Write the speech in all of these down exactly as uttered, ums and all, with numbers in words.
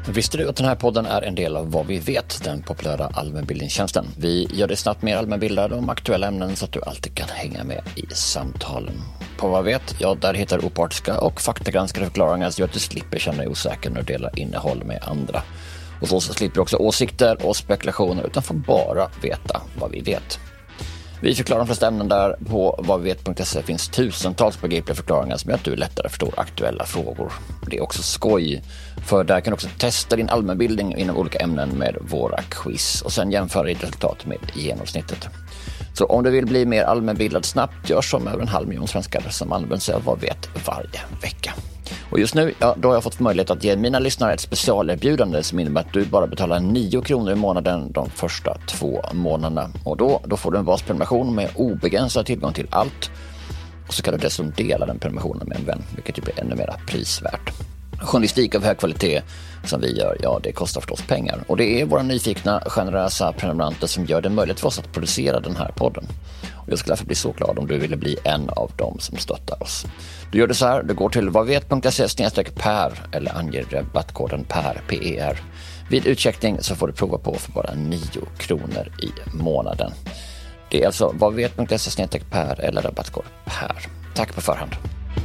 Visste du att den här podden är en del av Vad vi vet, den populära allmänbildningstjänsten? Vi gör det snabbt mer allmänbildade om aktuella ämnen så att du alltid kan hänga med i samtalen. På Vad vi vet, ja, där hittar du opartiska och faktagranskade förklaringar så att du slipper känna dig osäker när du delar innehåll med andra. Och så slipper du också åsikter och spekulationer utan får bara veta vad vi vet. Vi förklarar de flesta ämnen där. På vad vi vet punkt se finns tusentals begripliga förklaringar som gör att du lättare förstår aktuella frågor. Det är också skoj, för där kan du också testa din allmänbildning inom olika ämnen med våra quiz och sen jämföra ditt resultat med genomsnittet. Så om du vill bli mer allmänbildad snabbt, gör som över en halv miljon svenskar som använder sig av Vad vi vet varje vecka. Och just nu, ja, då har jag fått möjlighet att ge mina lyssnare ett specialerbjudande som innebär att du bara betalar nio kronor i månaden de första två månaderna. Och då, då får du en basprenumeration med obegränsad tillgång till allt. Och så kan du dessutom dela den prenumerationen med en vän, vilket ju blir ännu mer prisvärt. Journalistik av hög kvalitet som vi gör, ja, det kostar förstås pengar. Och det är våra nyfikna, generösa prenumeranter som gör det möjligt för oss att producera den här podden. Och jag skulle därför bli så glad om du ville bli en av dem som stöttar oss. Du gör det så här, du går till vadvet punkt se snedstreck per eller anger rabattkoden PER, P E R. Vid utcheckning så får du prova på för bara nio kronor i månaden. Det är alltså vadvet punkt se snedstreck per eller rabattkod PER. Tack på förhand.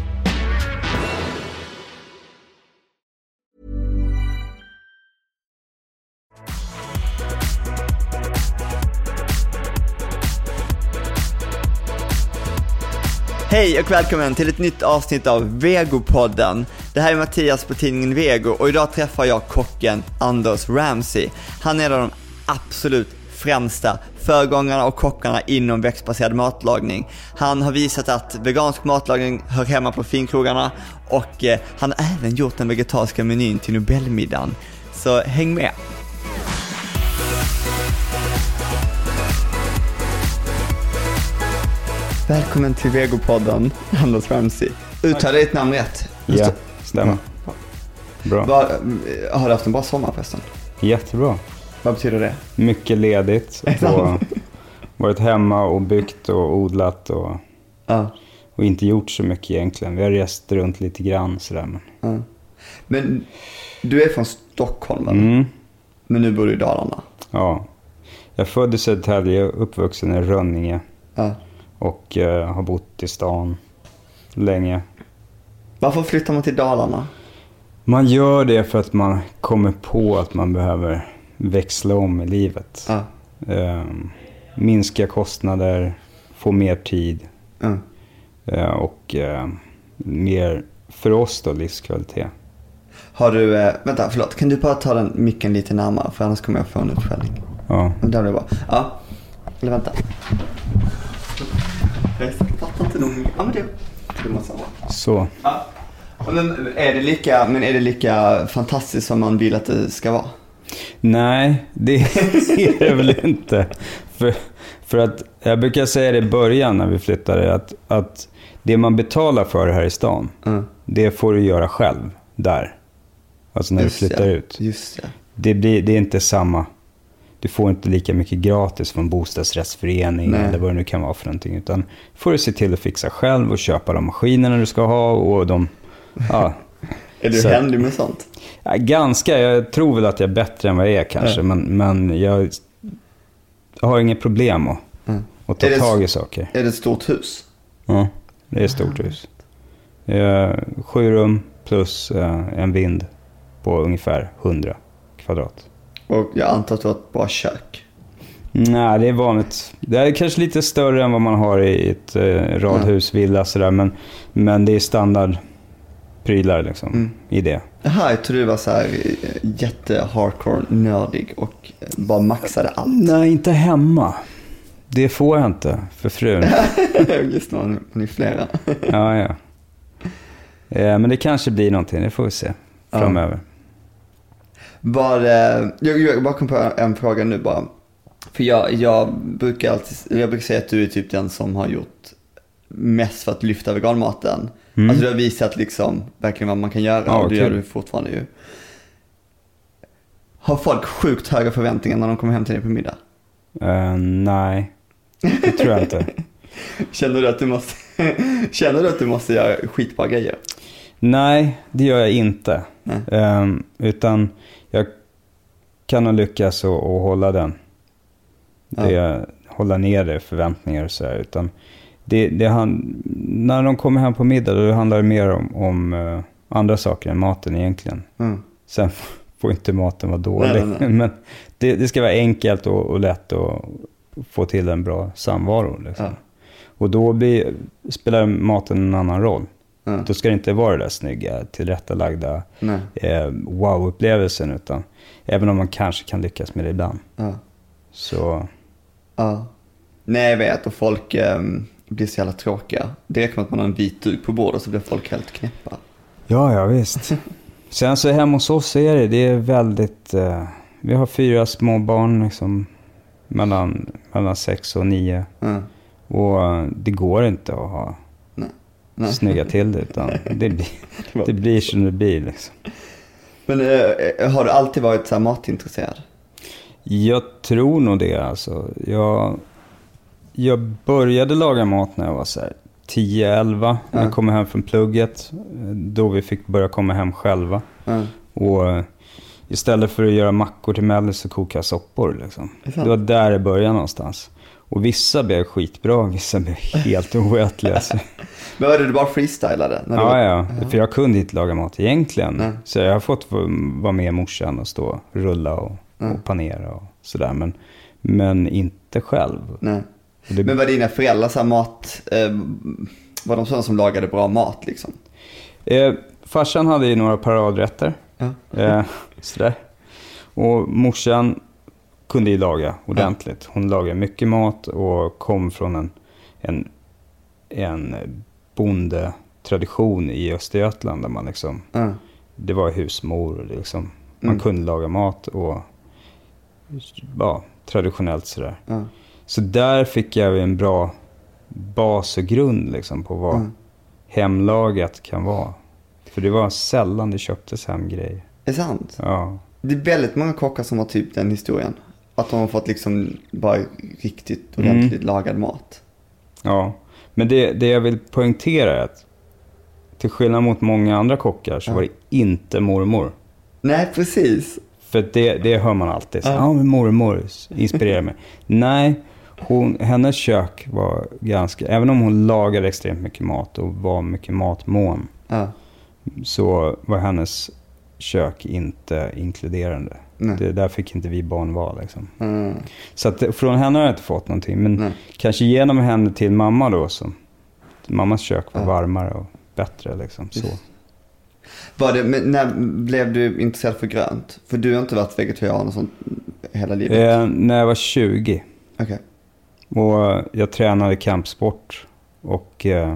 Hej och välkommen till ett nytt avsnitt av Vegopodden. Det här är Mattias på tidningen Vego och idag träffar jag kocken Anders Ramsey. Han är en av de absolut främsta föregångarna och kockarna inom växtbaserad matlagning. Han har visat att vegansk matlagning hör hemma på finkrogarna och eh, han har även gjort den vegetariska menyn till Nobelmiddagen. Så häng med! Välkommen till Vegopodden, Anders Ramsey. Uttalar ditt namn rätt? Ja, stämmer. Bra. Var, har du haft en bra sommar förresten? Jättebra. Vad betyder det? Mycket ledigt. Och varit hemma och byggt och odlat och, ja. och inte gjort så mycket egentligen. Vi har rest runt lite grann sådär. Men, ja. Men du är från Stockholm, va? Mm. Men nu bor du i Dalarna. Ja. Jag föddes i Södertälje, uppvuxen i Rönninge. Ja. Och uh, har bott i stan länge. Varför flyttar man till Dalarna? Man gör det för att man kommer på att man behöver växla om i livet. Ja. Uh, minska kostnader, få mer tid. Ja. Uh, och uh, mer, för oss då, livskvalitet. Har du, äh, vänta förlåt, kan du bara ta den micken lite närmare för annars kommer jag få en uppskällning. Ja. Där blir det bra. Ja, eller vänta. Jag fattar inte nog. Ja, men det, det måste vara. Så. Ja. Men är det lika, men är det lika fantastiskt som man vill att det ska vara? Nej, det är det väl inte. För, för att jag brukar säga det i början när vi flyttade att, att det man betalar för här i stan, mm. det får du göra själv där. Alltså när Just du flyttar ja. ut. Just ja. Det, blir, det är inte samma. Du får inte lika mycket gratis från bostadsrättsförening Nej. eller vad det nu kan vara för någonting. Utan får du se till att fixa själv och köpa de maskinerna du ska ha. Och de, ja. Är du händig med sånt? Ja, ganska. Jag tror väl att jag är bättre än vad jag är kanske. Ja. Men, men jag, jag har inget problem att, mm. att ta tag i saker. Är det ett stort hus? Ja, det är ett stort hus. Är sju rum plus en vind på ungefär hundra kvadrat. Och jag antar att du har ett bra kök. Nej, det är vanligt. Det är kanske lite större än vad man har i ett eh, radhus, villa sådär. Men, men det är standardprylar liksom, mm. i det. Jaha, jag tror du var så här jätte-hardcore nördig och bara maxade allt. Nej, inte hemma. Det får jag inte för frun. Just det, man är flera. ja, ja. Eh, men det kanske blir någonting, det får vi se framöver. Ja. Var, jag, jag bara kom på en fråga nu bara. För jag, jag brukar alltid, jag brukar säga att du är typ den som har gjort mest för att lyfta veganmaten. Mm. Alltså du har visat liksom verkligen vad man kan göra. Ja, och det gör du fortfarande ju. Har folk sjukt höga förväntningar när de kommer hem till dig på middag? Uh, nej, det tror jag inte. Känner du att du måste Känner du att du måste göra skitbra grejer? Nej, det gör jag inte. Um, utan jag kan nog lyckas att hålla den. Det, ja. Hålla ner det, förväntningar och så här. Utan det, det han, när de kommer hem på middag då handlar det mer om, om uh, andra saker än maten egentligen. Mm. Sen får inte maten vara dålig. Nej, nej, nej. Men det, det ska vara enkelt och, och lätt att få till en bra samvaro. Liksom. Ja. Och då blir, spelar maten en annan roll. Mm. Då ska det inte vara det där snygga, tillrättalagda eh, wow-upplevelsen. Utan även om man kanske kan lyckas med det ibland. Ja. Så... Ja. Nej, jag vet. Och folk eh, blir så jävla tråkiga. Det räcker med att man har en vit duk på bordet så blir folk helt knäppa. Ja, ja visst. Sen så hemma hos oss är det, det är väldigt... Eh, vi har fyra små barn liksom, mellan, mellan sex och nio. Mm. Och det går inte att ha Nej. Nej. snygga till det. Utan det, blir, det blir som det blir liksom. Men eh, har du alltid varit så här matintresserad? Jag tror nog det alltså. Jag, jag började laga mat när jag var så här tio elva. När jag kom hem från plugget. Då vi fick börja komma hem själva. Mm. Och istället för att göra mackor till mellis så kokade jag soppor liksom. Det var där det började någonstans. Och vissa blev skitbra, vissa blev helt oätliga. Men var det du bara freestylade? När ja, var... ja. För jag kunde inte laga mat egentligen. Nej. Så jag har fått vara med morsan och stå och rulla och, mm. och panera och sådär. Men, men inte själv. Nej. Det... Men var dina föräldrar så här mat... Eh, var de sådana som lagade bra mat liksom? Eh, farsan hade ju några paradrätter. Ja. Eh, sådär. Och morsan kunde ju laga ordentligt. Hon lagade mycket mat och kom från en, en, en bondetradition i Östergötland där man liksom, mm. det var husmor och liksom, man mm. kunde laga mat och ja, traditionellt sådär. Mm. Så där fick jag en bra bas och grund liksom på vad mm. hemlagat kan vara. För det var sällan det köptes hem grejer. Är det sant? Ja. Det är väldigt många kockar som har typ den historien. Att de har fått liksom bara riktigt ordentligt mm. lagad mat. Ja, men det, det jag vill poängtera är att till skillnad mot många andra kockar så ja. var det inte mormor. Nej, precis. För det, det hör man alltid. Så, ja, ah, men mormor inspirerar mig. Nej, hon, hennes kök var ganska... Även om hon lagade extremt mycket mat och var mycket matmån. Ja. Så var hennes kök inte inkluderande. Det, där fick inte vi barn vara liksom. Mm. Så att från henne har jag inte fått någonting. Men Nej. kanske genom henne till mamma då. Så, mammas kök var ja. varmare och bättre liksom. Så. Var det, men när blev du intresserad för grönt? För du har inte varit vegetarian och sånt hela livet? Eh, när jag var tjugo. Okej. Okay. Och jag tränade kampsport. Och eh,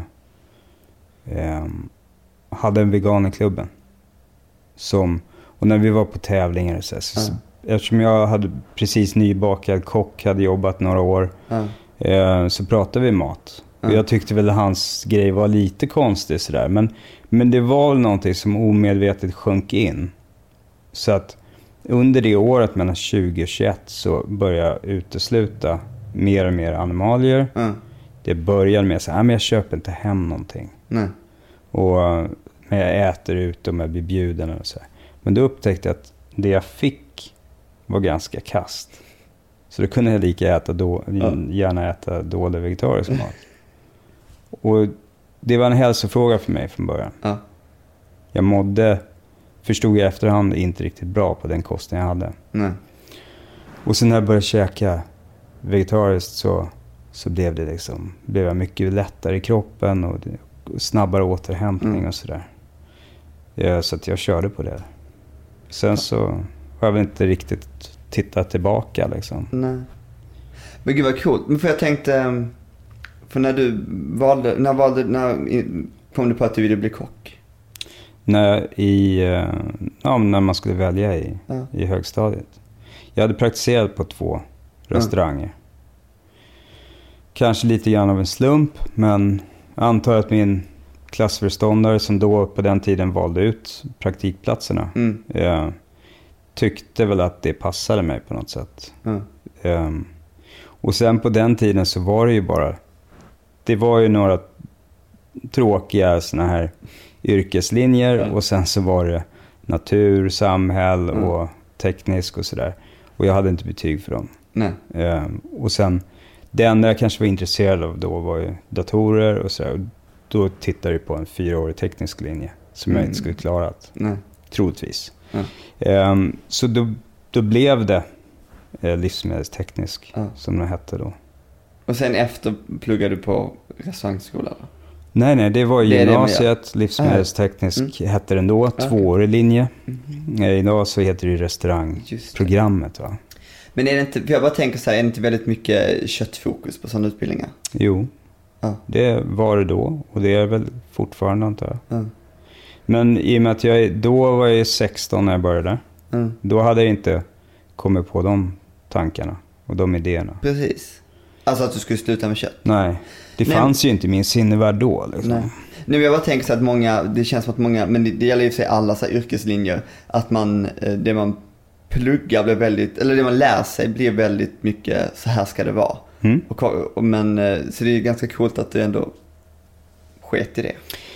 eh, hade en vegan i klubben. Som... Och när vi var på tävlingar och så, så mm. eftersom jag hade precis nybakad kock, hade jobbat några år, mm. eh, så pratade vi mat. Mm. Och jag tyckte väl att hans grej var lite konstig sådär. Men, men det var väl någonting som omedvetet sjönk in. Så att under det året mellan tjugo och tjugoett så började jag utesluta mer och mer animalier. Mm. Det började med att säga, men jag köper inte hem någonting. Mm. Och men jag äter ut och jag blir bjuden och så här. Men då upptäckte jag att det jag fick var ganska kast. Så då kunde jag lika äta då, gärna äta dålig vegetarisk mat. Och det var en hälsofråga för mig från början. Ja. Jag mådde, förstod jag efterhand, inte riktigt bra på den kosten jag hade. Nej. Och sen när jag började käka vegetariskt så, så blev det liksom, blev jag mycket lättare i kroppen och, det, och snabbare återhämtning mm. och sådär. Ja, så att jag körde på det. Sen så har jag väl inte riktigt tittat tillbaka liksom. Nej. Men gud vad coolt. Men för jag tänkte, för när du valde, när valde, när kom du på att du ville bli kock? När, i, ja, när man skulle välja i, ja. i högstadiet. Jag hade praktiserat på två restauranger. Mm. Kanske lite grann av en slump, men jag antar att min klassförståndare som då på den tiden valde ut praktikplatserna mm. eh, tyckte väl att det passade mig på något sätt. Mm. Eh, och sen på den tiden så var det ju bara, det var ju några tråkiga såna här yrkeslinjer ja. och sen så var det natur, samhäll mm. och teknisk och sådär. Och jag hade inte betyg för dem. Nej. Eh, och sen, det enda jag kanske var intresserad av då var ju datorer och sådär. Då tittade jag på en fyraårig teknisk linje som mm. jag inte skulle klarat. Nej. Troligtvis. Ja. Eh, så då, då blev det eh, livsmedelsteknisk, ja. som det hette då. Och sen efter pluggade du på restaurangskola då? Nej, nej, det var det gymnasiet. Livsmedelsteknisk mm. hette den då. Okay. Tvåårig linje. Mm. Eh, idag så heter det restaurangprogrammet, va? Men är det inte, för jag bara tänker så här, är det inte väldigt mycket köttfokus på sådana utbildningar? Jo, ja. det var det då. Och det är väl fortfarande, antar jag. Mm. Men i och med att jag då var jag sexton när jag började. Mm. Då hade jag inte kommit på de tankarna och de idéerna. Precis. Alltså att du skulle sluta med kött? Nej, det Nej. fanns ju inte i min sinnevärld då. Liksom. Nej. Nu jag bara tänker så att många, det känns som att många, men det, det gäller ju för sig alla så här yrkeslinjer, att man, det man pluggar blir väldigt, eller det man lär sig blir väldigt mycket, så här ska det vara. Mm. Och, och, men, så det är ganska coolt att du ändå sket i det.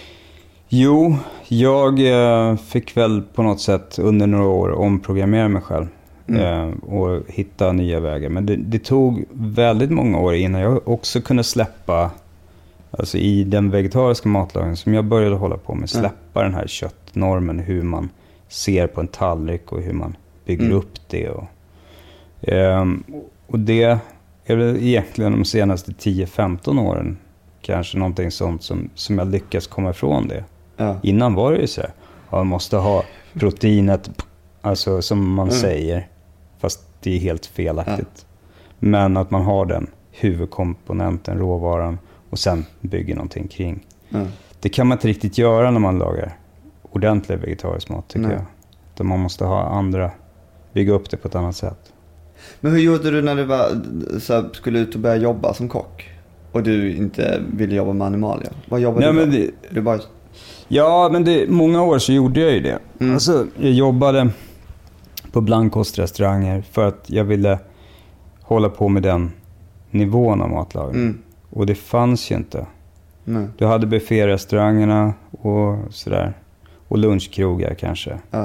Jo, jag eh, fick väl på något sätt under några år omprogrammera mig själv. Mm. Eh, och hitta nya vägar. Men det, det tog väldigt många år innan jag också kunde släppa, alltså i den vegetariska matlagningen som jag började hålla på med, släppa mm. den här köttnormen, hur man ser på en tallrik och hur man bygger mm. upp det. Och, eh, och det är väl egentligen de senaste tio femton åren kanske någonting sånt som, som jag lyckas komma ifrån det. Ja. Innan var det ju så här, ja, man måste ha proteinet, alltså som man mm. säger, fast det är helt felaktigt. Ja. Men att man har den huvudkomponenten, råvaran, och sen bygger någonting kring. Mm. Det kan man inte riktigt göra när man lagar ordentlig vegetarisk mat, tycker Nej. jag. Då man måste ha andra, bygga upp det på ett annat sätt. Men hur gjorde du när du var, så skulle ut och börja jobba som kock? Och du inte ville jobba med animalier? Vad jobbade Nej, du men det, du bara... Ja, men det, många år så gjorde jag ju det. Mm. Alltså, jag jobbade på blandkostrestauranger för att jag ville hålla på med den nivån av matlagning. Mm. Och det fanns ju inte. Mm. Du hade bufférestaurangerna och sådär. Och lunchkrogar kanske. Ja.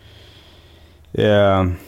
Eh,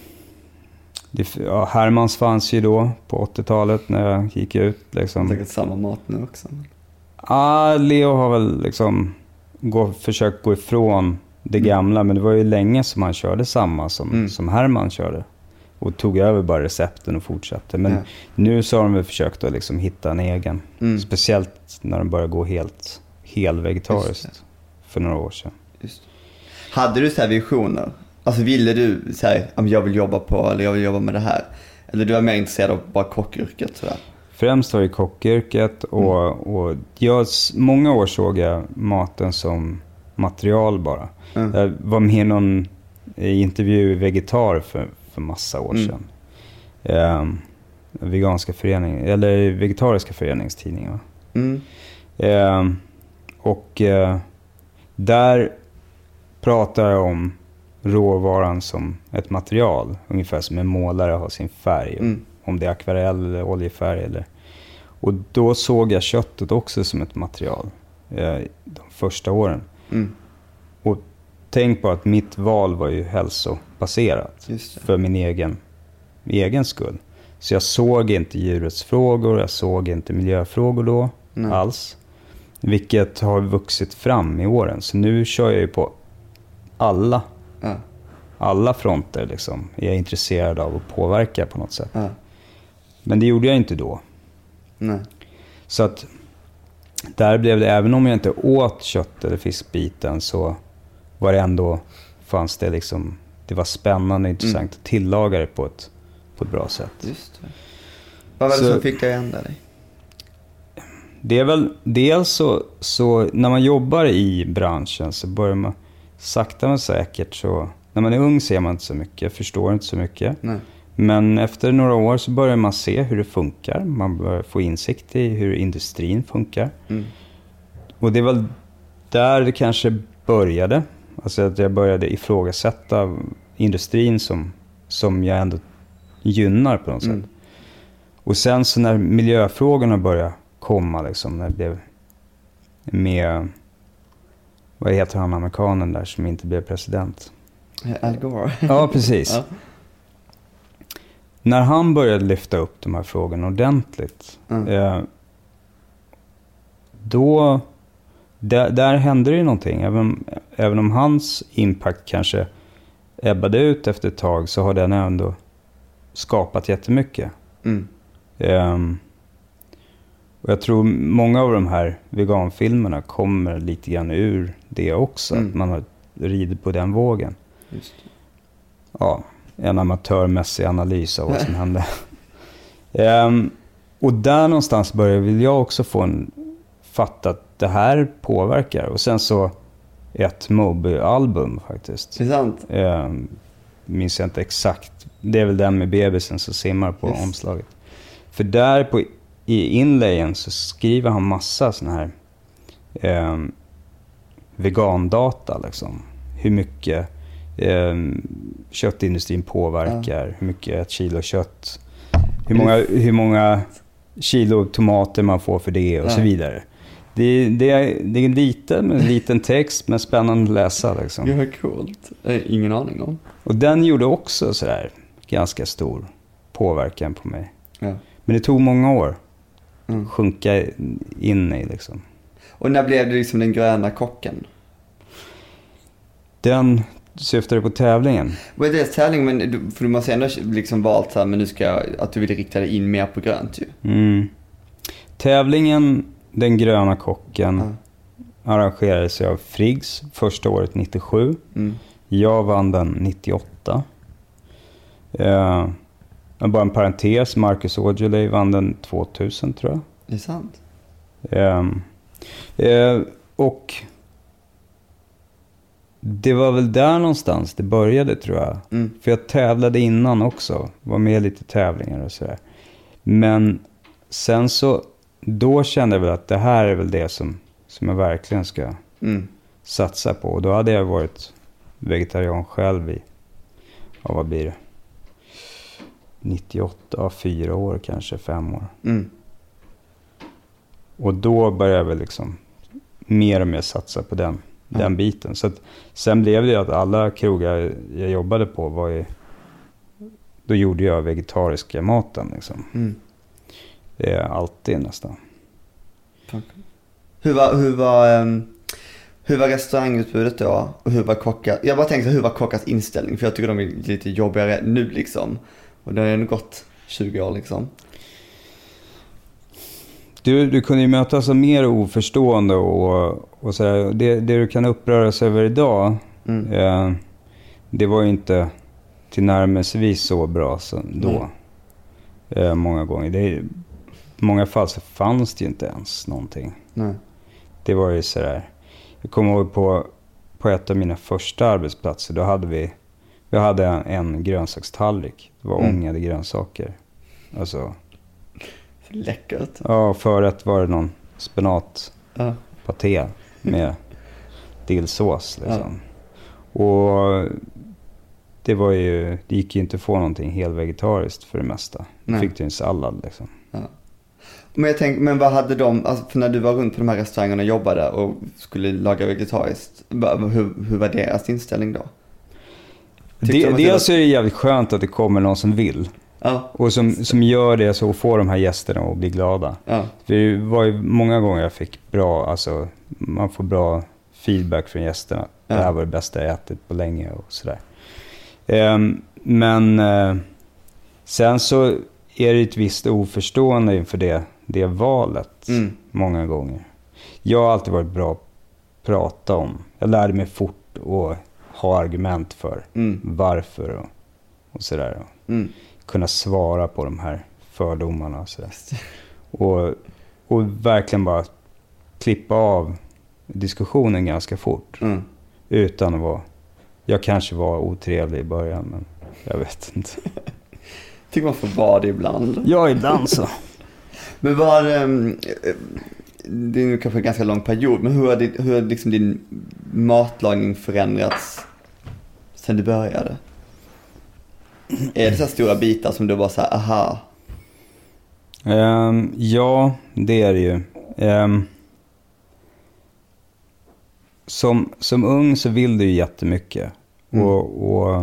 det, ja, Hermans fanns ju då på åttiotalet när jag gick ut. Liksom. Säkert samma mat nu också. Ja, ah, Leo har väl liksom gå, försökt gå ifrån det mm. gamla. Men det var ju länge som han körde samma som, mm. som Herman körde. Och tog över bara recepten och fortsatte. Men ja. nu så har de väl försökt att liksom hitta en egen. Mm. Speciellt när de börjar gå helt helvegetariskt för några år sedan. Just. Hade du så här visioner? Alltså ville du säga om jag vill jobba på, eller jag vill jobba med det här? Eller du var mer intresserad av bara kockyrket sådär? Främst var det kockyrket och, mm. och jag, många år såg jag maten som material bara. Mm. Jag var med i någon intervju i Vegetar för, för massa år sedan. Mm. Eh, veganska förening, eller vegetariska föreningstidningen. Mm. Eh, och eh, där pratar jag om råvaran som ett material. Ungefär som en målare har sin färg. Mm. Om det är akvarell eller oljefärg. Eller. Och då såg jag köttet också som ett material. Eh, de första åren. Mm. Och tänk på att mitt val var ju hälsobaserat. För min egen, egen skull. Så jag såg inte djurets frågor. Jag såg inte miljöfrågor då. Nej. Alls. Vilket har vuxit fram i åren. Så nu kör jag ju på alla. Ja. Alla fronter liksom. Jag är intresserad av att påverka på något sätt. Ja. Men det gjorde jag inte då. Nej. Så att där blev det, även om jag inte åt kött eller fiskbiten, så var det ändå, fanns det liksom, det var spännande och intressant mm. att tillaga det på ett, på ett bra sätt. Just det. Vad var det så, som fick dig att ändra dig? Det är väl, dels så, så när man jobbar i branschen så börjar man sakta men säkert, så när man är ung ser man inte så mycket, förstår inte så mycket. Nej. Men efter några år så börjar man se hur det funkar. Man börjar få insikt i hur industrin funkar. Mm. Och det är väl där det kanske började. Alltså att jag började ifrågasätta industrin som, som jag ändå gynnar på något mm. sätt. Och sen så när miljöfrågorna började komma, liksom, när det blev med vad heter han amerikanen där som inte blev president? Al Gore. Ja, precis. Ja. När han började lyfta upp de här frågorna ordentligt, mm. eh, då, där, där hände det ju någonting. Även, även om hans impact kanske ebbade ut efter ett tag, så har den ändå skapat jättemycket. Mm. Eh, och jag tror många av de här veganfilmerna kommer lite grann ur det också. Mm. Att man har ridit på den vågen. Just det. Ja, en amatörmässig analys av vad som hände. Um, och där någonstans börjar vill jag också få en fatta att det här påverkar. Och sen så ett Moby-album faktiskt. Det är sant. Um, minns jag inte exakt. Det är väl den med bebisen som simmar på yes. omslaget. För där på, i inlayen så skriver han massa såna här um, vegandata liksom. Hur mycket Um, köttindustrin påverkar, ja. Hur mycket ett kilo kött, hur många, hur många kilo tomater man får för det och ja. Så vidare. Det, det, är, det är lite med en liten text, men spännande att läsa liksom. Det var coolt. Ingen aning om. Och den gjorde också sådär ganska stor påverkan på mig. Ja. Men det tog många år mm. sjunka in i liksom. Och när blev det liksom den gröna kocken? Den syftade på tävlingen. Vad är det tävling? Men du, för du måste ändå liksom valt så här, men nu ska jag, att du vill rikta dig in mer på grönt ju. Mm. Tävlingen, den gröna kocken, mm. arrangerades av Friggs första året nittiosju. Mm. Jag vann den nittioåtta. Eh, bara en parentes, Marcus Aujalay vann den tvåtusen tror jag. Det är sant. Eh, eh, och det var väl där någonstans det började tror jag. Mm. För jag tävlade innan också. Var med i lite tävlingar och sådär. Men sen så, då kände jag väl att det här är väl det som, som jag verkligen ska mm. satsa på. Och då hade jag varit vegetarian själv i, ja, vad blir det? nittioåtta, fyra år kanske, fem år. Mm. Och då började jag väl liksom mer och mer satsa på den. Den mm. biten. Så att, sen blev det att alla krogar jag jobbade på var ju, då gjorde jag vegetariska maten liksom. Mm. Det är alltid nästan. Tack. Hur var, hur var, um, hur var restaurangutbudet då? Och hur var kockar? Jag bara tänkte, hur var kockars inställning? För jag tycker de är lite jobbigare nu liksom. Och det har ändå gått tjugo år liksom. Du, du kunde ju mötas av mer oförstående och, och sådär. Det, det du kan uppröras över idag, mm. eh, det var ju inte till närmelsevis så bra som då. Mm. Eh, många gånger. Det, I många fall så fanns det ju inte ens någonting. Mm. Det var ju sådär. Jag kommer ihåg på, på ett av mina första arbetsplatser, då hade vi, vi hade en, en grönsakstallrik. Det var mm. ångade grönsaker. Alltså... Läckert. Ja, förrätt var det någon spenatpaté ja. med dillsås liksom. Ja. Och det var ju, det gick ju inte att få någonting helt vegetariskt för det mesta. Nej. Fick du en sallad liksom. Ja. Men jag tänkte, men vad hade de, alltså för när du var runt på de här restaurangerna och jobbade och skulle laga vegetariskt, hur, hur var deras inställning då? Det, dels är det jävligt skönt att det kommer någon som vill. Ja. Och som, som gör det så får de här gästerna att bli glada. Ja. För det var ju många gånger jag fick bra, alltså man får bra feedback från gästerna. Ja. Det här var det bästa jag ätit på länge och sådär. Um, men uh, sen så är det ett visst oförstående inför det, det valet mm. många gånger. Jag har alltid varit bra att prata om. Jag lärde mig fort och ha argument för mm. varför och, och sådär. Mm. Kunna svara på de här fördomarna och sådär. Och, och verkligen bara klippa av diskussionen ganska fort. Mm. Utan att vara... Jag kanske var otrevlig i början, men jag vet inte. Tycker man får vara det ibland. Ja, ibland så. Men var... Um, det är nu kanske en ganska lång period, men hur har, det, hur har liksom din matlagning förändrats sen du började? Är det så stora bitar som du bara så här, aha? Um, ja, det är det ju. Um, som, som ung så vill du ju jättemycket. Mm. Och, och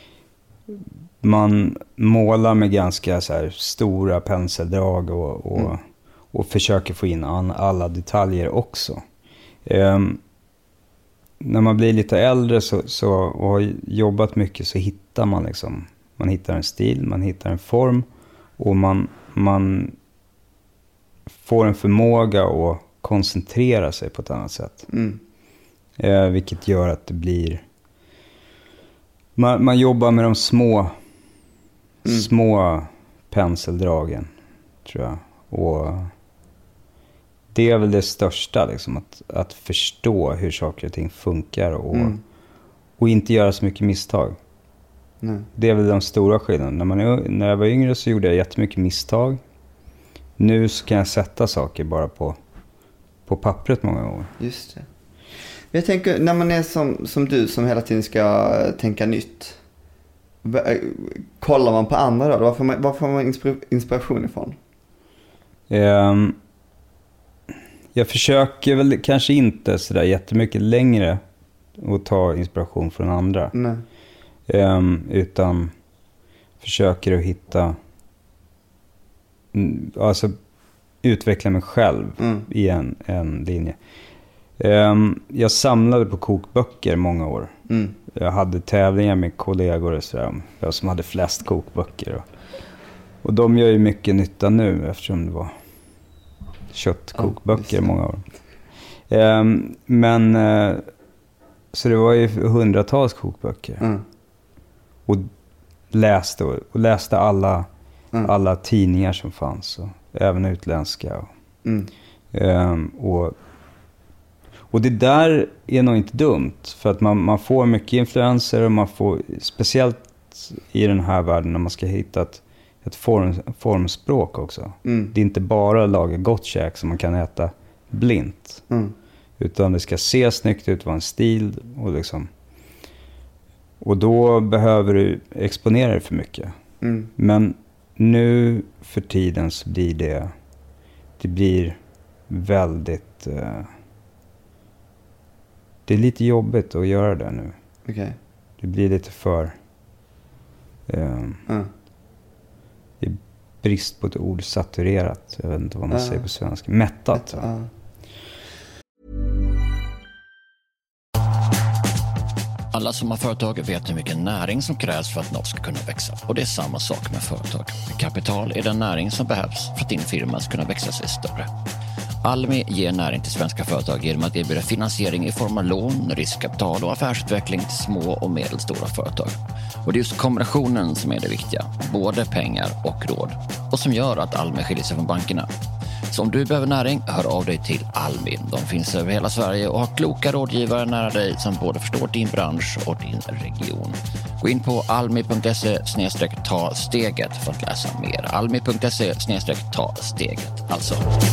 man målar med ganska så här stora penseldrag och, och, mm. och försöker få in an, alla detaljer också. Um, när man blir lite äldre så, så, och har jobbat mycket så hittar man liksom, man hittar en stil, man hittar en form och man, man får en förmåga att koncentrera sig på ett annat sätt. Mm. Eh, vilket gör att det blir... Man, man jobbar med de små, mm. små penseldragen, tror jag. Och det är väl det största, liksom, att, att förstå hur saker och ting funkar och, mm. och inte göra så mycket misstag. Mm. Det är väl de stora skillnaderna. När, man är, när jag var yngre så gjorde jag jättemycket misstag. Nu så kan jag sätta saker bara på, på pappret många gånger. Just det. Jag tänker, när man är som, som du som hela tiden ska tänka nytt, kollar man på andra då? Var får man, var får man inspiration ifrån? Um, jag försöker väl kanske inte sådär jättemycket längre att ta inspiration från andra. Nej. Um, utan försöker att hitta, alltså utveckla mig själv mm. i en, en linje. Um, jag samlade på kokböcker många år. Mm. Jag hade tävlingar med kollegor och sådär, jag som hade flest kokböcker. Och, och de gör ju mycket nytta nu eftersom det var köttkokböcker oh, många år. Um, men uh, så det var ju hundratals kokböcker. Mm. Och läste och, och läste alla, mm. alla tidningar som fanns. Och även utländska. Och, mm. um, och, och det där är nog inte dumt. För att man, man får mycket influenser. Och man får, speciellt i den här världen när man ska hitta ett, ett form, formspråk också. Mm. Det är inte bara att laga gott käk som man kan äta blint. Mm. Utan det ska se snyggt ut, vara en stil och liksom... Och då behöver du exponera dig för mycket. Mm. Men nu för tiden så blir det... Det blir väldigt... Uh, det är lite jobbigt att göra det nu. Okay. Det blir lite för... Uh, mm. I brist på ett ord, saturerat. Jag vet inte vad man uh. säger på svenska. Mättat. Mätt, uh. Alla som har företag vet hur mycket näring som krävs för att något ska kunna växa. Och det är samma sak med företag. Kapital är den näring som behövs för att din firma ska kunna växa sig större. Almi ger näring till svenska företag genom att erbjuda finansiering i form av lån, riskkapital och affärsutveckling till små och medelstora företag. Och det är just kombinationen som är det viktiga. Både pengar och råd. Och som gör att Almi skiljer sig från bankerna. Så om du behöver näring, hör av dig till Almi. De finns över hela Sverige och har kloka rådgivare nära dig som både förstår din bransch och din region. Gå in på almi punkt se snedstreck ta steget för att läsa mer. almi punkt se snedstreck ta steget alltså.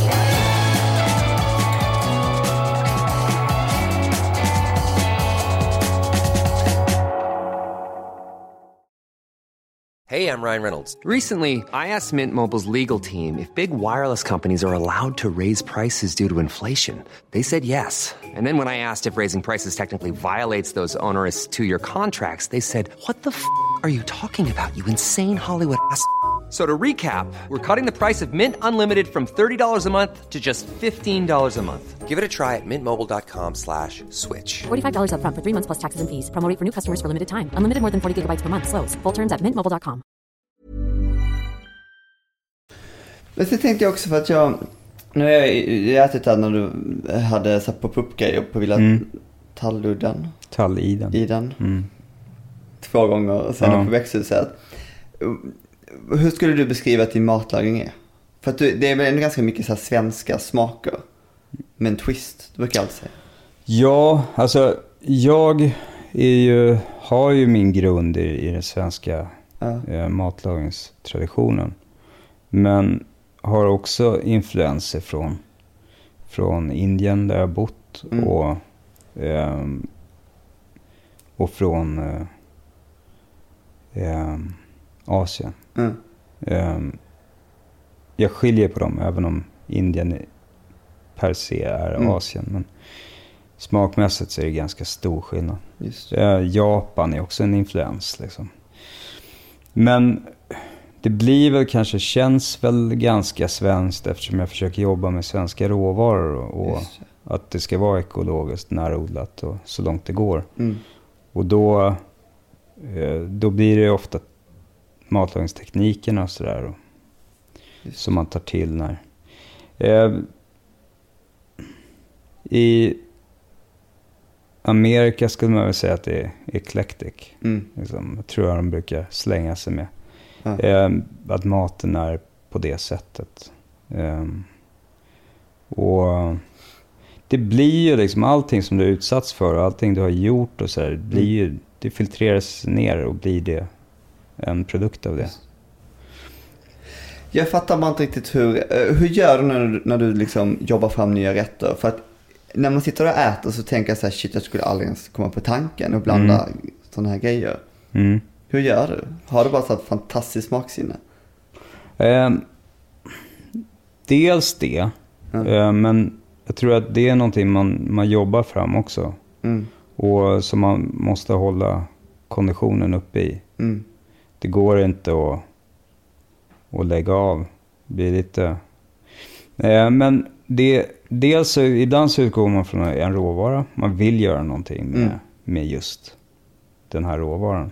Hey, I'm Ryan Reynolds. Recently, I asked Mint Mobile's legal team if big wireless companies are allowed to raise prices due to inflation. They said yes. And then when I asked if raising prices technically violates those onerous two-year contracts, they said, what the f*** are you talking about, you insane Hollywood ass f- So to recap, we're cutting the price of Mint Unlimited from thirty dollars a month to just fifteen dollars a month. Give it a try at mintmobile.com slash switch. forty-five dollars up front for three months plus taxes and fees. Promo rate for new customers for limited time. Unlimited more than forty gigabytes per month. Slows full terms at mint mobile dot com. Men så tänkte jag också för att jag... Nu har jag ätit där när du hade så pop-up-grejer på Villa mm. Talludden. Talliden. Iden. Mm. Två gånger och sen ja. På växthuset. Hur skulle du beskriva att din matlagning är? För att du, det är väl ganska mycket så här svenska smaker. Men en twist, du brukar alltid säga. Ja, alltså jag är ju, har ju min grund i, i den svenska ja. eh, matlagningstraditionen. Men har också influenser från, från Indien där jag har bott. Mm. Och, eh, och från eh, eh, Asien. Mm. Um, jag skiljer på dem även om Indien per se är mm. Asien. Men, smakmässigt så är det ganska stor skillnad. Just. Japan är också en influens liksom. Men det blir väl kanske, känns väl ganska svenskt eftersom jag försöker jobba med svenska råvaror och, och att det ska vara ekologiskt närodlat och så långt det går. Mm. Och då, då blir det ofta matlagningsteknikerna och sådär som man tar till när. Eh, I Amerika skulle man väl säga att det är eclectic. Mm. Liksom, jag tror jag de brukar slänga sig med. Ja. Eh, att maten är på det sättet. Eh, och det blir ju liksom allting som du är utsatts för och allting du har gjort och så här, det blir ju, det filtreras ner och blir det en produkt av det. Jag fattar bara inte riktigt hur, hur gör du när du, när du liksom jobbar fram nya rätter? För att när man sitter och äter så tänker jag så här, shit, jag skulle aldrig ens komma på tanken och blanda mm. sådana här grejer. Mm. Hur gör du? Har du bara så ett fantastiskt smaksinne? Eh, dels det, mm. eh, men jag tror att det är någonting man, man jobbar fram också. Mm. Och som man måste hålla konditionen uppe i. Mm. Det går inte att, att lägga av. Det blir lite... Eh, men det, dels så, ibland så utgår man från en råvara. Man vill göra någonting med, mm. med just den här råvaran.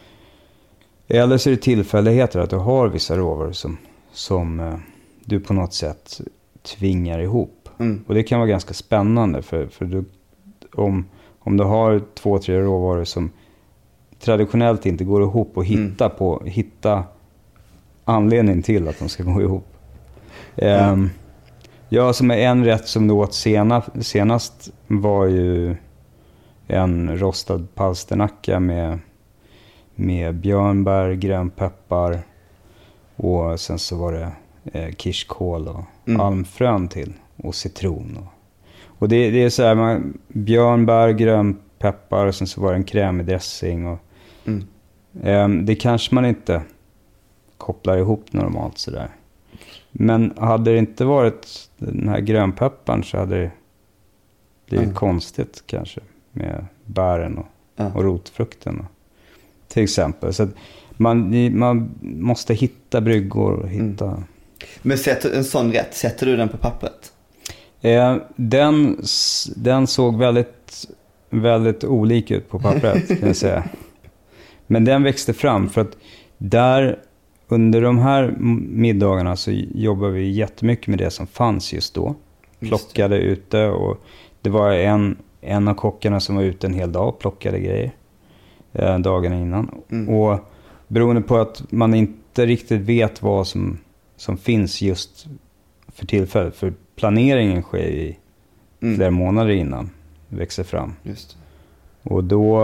Eller så är det tillfälligheter att du har vissa råvaror som, som eh, du på något sätt tvingar ihop. Mm. Och det kan vara ganska spännande för, för du, om, om du har två, tre råvaror som traditionellt inte går ihop och hitta, mm. på, hitta anledning till att de ska gå ihop. Mm. Um, ja, som är en rätt som du åt sena, senast var ju en rostad palsternacka med, med björnbär, grönpeppar och sen så var det eh, kirskål och mm. almfrön till och citron. Och, och det, det är så här, man, björnbär, grönpeppar och sen så var det en krämig dressing. Och, mm. eh, det kanske man inte kopplar ihop normalt sådär. Men hade det inte varit den här grönpepparn så hade det blivit mm. konstigt kanske med bären och, mm. och rotfrukten. Och, till exempel. Så att man, man måste hitta bryggor och hitta... Mm. Men sätter, en sån rätt, sätter du den på pappret? Eh, den, den såg väldigt, väldigt olik ut på pappret kan jag säga. Men den växte fram för att där under de här middagarna så jobbar vi jättemycket med det som fanns just då. Plockade just ute och det var en, en av kockarna som var ute en hel dag och plockade grejer eh, dagen innan. Mm. Och beroende på att man inte riktigt vet vad som, som finns just för tillfället. För planeringen sker i mm. flera månader innan det växer fram. Just. Och då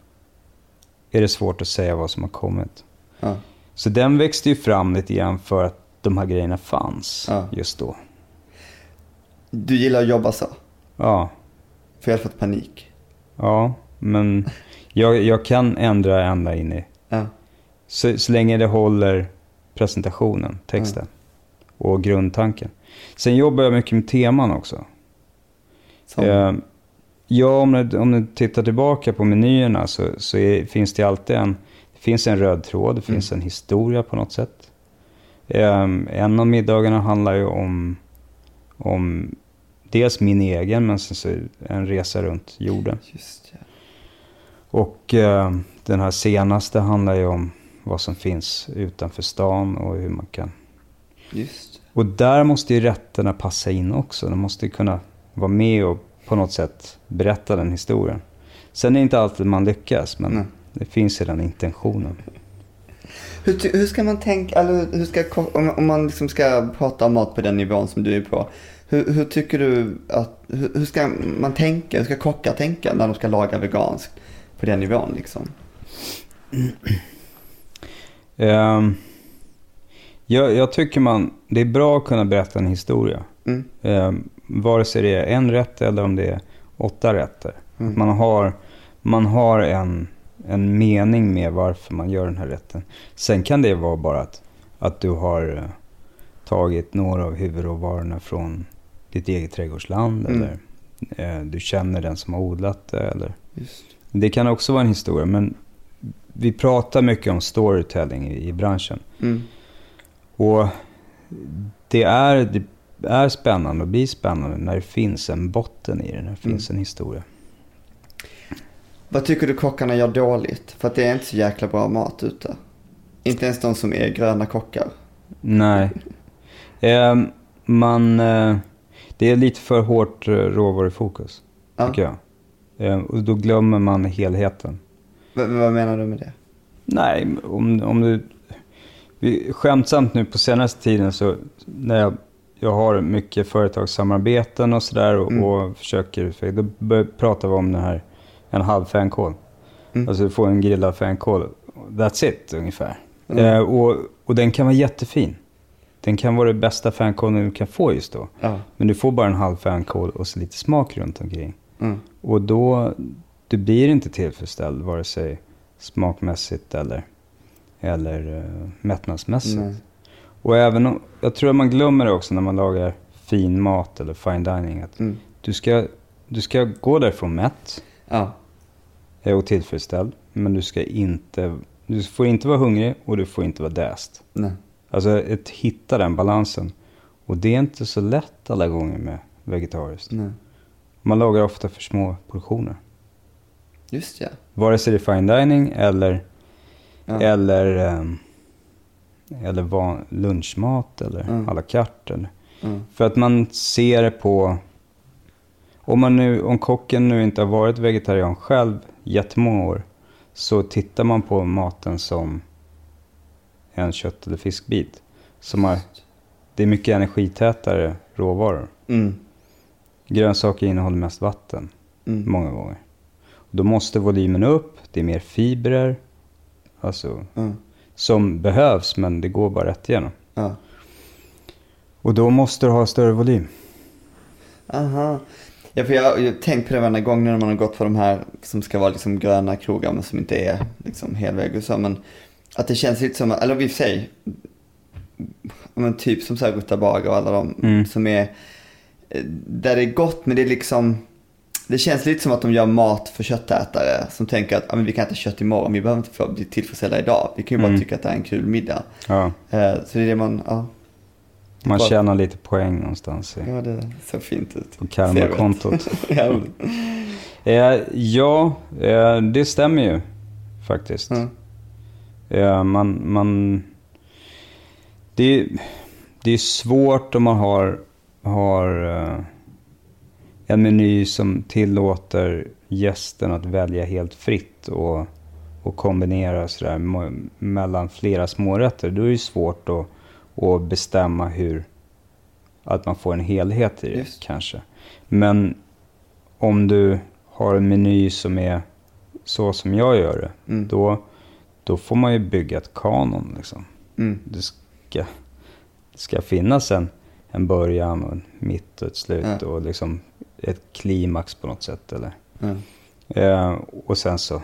är det svårt att säga vad som har kommit. Ja. Så den växte ju fram lite grann för att de här grejerna fanns ja. just då. Du gillar att jobba så? Ja. För jag har fått panik. Ja, men jag, jag kan ändra ända in i. Ja. Så, så länge det håller presentationen, texten ja. och grundtanken. Sen jobbar jag mycket med teman också. Eh, ja, om du, om du tittar tillbaka på menyerna så, så är, finns det alltid en... Det finns en röd tråd, det finns mm. en historia på något sätt. Um, en av middagarna handlar ju om, om dels min egen, men sen så en resa runt jorden. Just det. Och uh, den här senaste handlar ju om vad som finns utanför stan och hur man kan... Just. Och där måste ju rätterna passa in också. De måste ju kunna vara med och på något sätt berätta den historien. Sen är det inte alltid man lyckas, men... Mm. Det finns ju den intentionen. Hur, hur ska man tänka, eller hur ska, om, om man liksom ska prata om mat på den nivån som du är på. Hur, hur tycker du att, hur, hur ska man tänka, hur ska kockar tänka när de ska laga veganskt på den nivån liksom? Um, jag, jag tycker man, det är bra att kunna berätta en historia. Mm. Um, vare sig det är en rätt eller om det är åtta rätter. Mm. Man har, man har en... en mening med varför man gör den här rätten. Sen kan det vara bara att, att du har uh, tagit några av huvudråvarorna från ditt eget trädgårdsland mm. eller eh, du känner den som har odlat det. Eller. Just. Det kan också vara en historia, men vi pratar mycket om storytelling i, i branschen. Mm. Och det är, det är spännande och blir spännande när det finns en botten i det, när det finns mm. en historia. Vad tycker du kockarna gör dåligt? För att det är inte så jäkla bra mat ute. Inte ens de som är gröna kockar. Nej. Eh, man, eh, det är lite för hårt råvarufokus, ja. tycker jag. Eh, och då glömmer man helheten. V- vad menar du med det? Nej, om, om du... Vi, skämtsamt nu på senaste tiden så när jag, jag har mycket företagssamarbeten och sådär och, mm. och försöker, då bör, pratar vi om den här en halv fänkål. Mm. Alltså du får en grillad fänkål. That's it ungefär. Mm. Eh, och, och den kan vara jättefin. Den kan vara det bästa fänkålen du kan få just då. Ja. Men du får bara en halv fänkål och så lite smak runt omkring. Mm. Och då du blir inte tillfredsställd vare sig smakmässigt eller, eller uh, mättnadsmässigt. Mm. Och även om, jag tror att man glömmer det också när man lagar fin mat eller fine dining. Att mm. du, ska, du ska gå därifrån mätt. Ja. Och tillfredsställd. Men du ska inte, du får inte vara hungrig och du får inte vara däst. Nej. Alltså att hitta den balansen. Och det är inte så lätt alla gånger med vegetariskt. Nej. Man lagar ofta för små portioner. Just ja. Vare sig det är fine dining eller ja. eller um, eller van, lunchmat eller mm. à la carte eller. Mm. För att man ser det på, om man nu om kocken nu inte har varit vegetarian själv jättemånga år, så tittar man på maten som en kött- eller fiskbit som har, det är mycket energitätare råvaror. Mm. Grönsaker innehåller mest vatten mm. många gånger. Och då måste volymen upp, det är mer fibrer alltså mm. som behövs, men det går bara rätt igenom. Ja. Och då måste du ha större volym. Aha. Ja, för jag har tänkt på det varje gång när man har gått på de här som ska vara liksom gröna krogar men som inte är liksom helväg och så, men att det känns lite som, eller vi säger men typ som så här Rutabaga och alla de mm. som är där det är gott, men det är liksom, det känns lite som att de gör mat för köttätare som tänker att ah, men vi kan äta kött imorgon, vi behöver inte få bli tillfredsställda idag, vi kan ju mm. bara tycka att det är en kul middag. Ja. Uh, så det är det man ja. Man bara tjänar lite poäng någonstans i. Ja, det ser fint ut. På karma-kontot. ja, eh, ja eh, det stämmer ju faktiskt. Mm. Eh, man, man, det, det är svårt om man har, har eh, en meny som tillåter gästen att välja helt fritt och, och kombinera sådär m- mellan flera smårätter. Då är det svårt att och bestämma hur att man får en helhet i det. Just. Kanske. Men om du har en meny som är så som jag gör det, mm. då, då får man ju bygga ett kanon liksom. Mm. Det ska, det ska finnas en, en början och en mitt och ett slut ja. och liksom ett klimax på något sätt eller. Mm. Eh, och sen så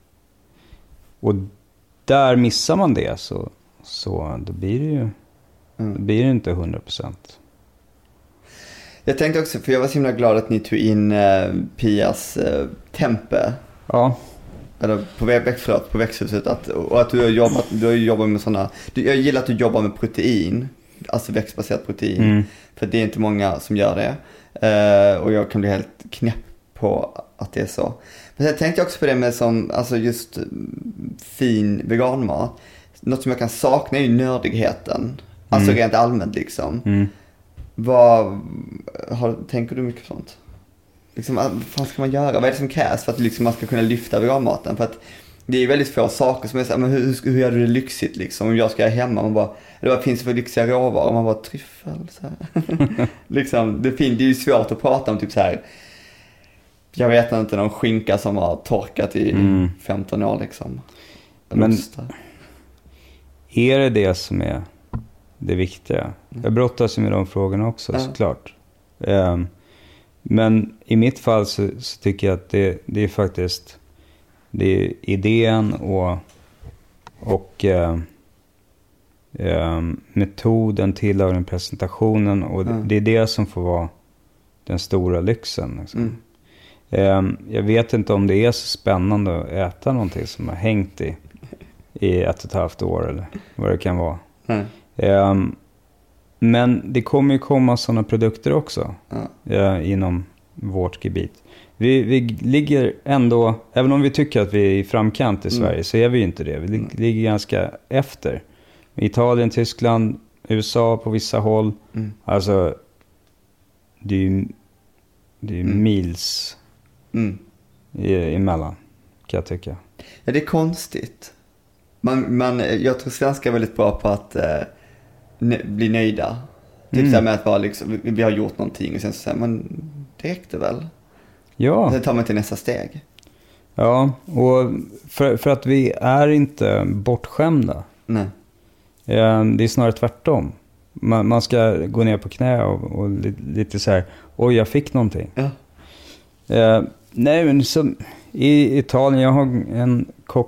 och där missar man det så, så då blir det ju Mm. Det blir inte hundra procent. Jag tänkte också, för jag var så himla glad att ni tog in eh, Pias eh, Tempe. Ja. Eller på, väg, förlåt, på växthuset. Att, och att du har jobbat, du har jobbat med sådana. Jag gillar att du jobbar med protein. Alltså växtbaserat protein. Mm. För det är inte många som gör det. Eh, och jag kan bli helt knäpp på att det är så. Men jag tänkte också på det med som, alltså just fin veganmat. Något som jag kan sakna är ju nördigheten. Alltså mm. rent allmänt liksom. Mm. Vad, har, tänker du mycket sånt? Liksom, vad fan ska man göra? Vad är det som krävs för att liksom, man ska kunna lyfta veganmaten? För att det är väldigt få saker som är så här, men hur, hur gör du det lyxigt liksom? Om jag ska hemma, man bara, eller vad finns det för lyxiga råvaror? Man bara, tryffel så här. liksom, det, fin, det är ju svårt att prata om typ så här. Jag vet inte, någon skinka som har torkat i mm. femton år liksom. Men är det det som är det viktiga? Jag brottas med de frågorna också, ja. såklart. Um, men i mitt fall så, så tycker jag att det, det är faktiskt det är idén och, och uh, um, metoden, tillagningen, presentationen och ja. det, det är det som får vara den stora lyxen. Liksom. Mm. Jag vet inte om det är så spännande att äta någonting som har hängt i, i ett och ett halvt år eller vad det kan vara. Mm. Men det kommer ju komma sådana produkter också mm. inom vårt gebit. Vi, vi ligger ändå, även om vi tycker att vi är i framkant i Sverige mm. så är vi ju inte det. Vi mm. ligger ganska efter. Italien, Tyskland, U S A på vissa håll. Mm. Alltså, det är ju, det är ju mm. mils mm. i, emellan, kan jag tycka. Ja, det är konstigt. Man, man, jag tror svenskar är väldigt bra på att eh, ne- bli nöjda. Typ mm. så här med att bara liksom, vi, vi har gjort någonting och sen så säger man, det räckte väl. Ja. Sen tar man till nästa steg. Ja, och för, för att vi är inte bortskämda. Nej. Eh, det är snarare tvärtom. Man, man ska gå ner på knä och, och lite, lite så här, oj, jag fick någonting. Ja. Eh, nej, men som i Italien, jag har en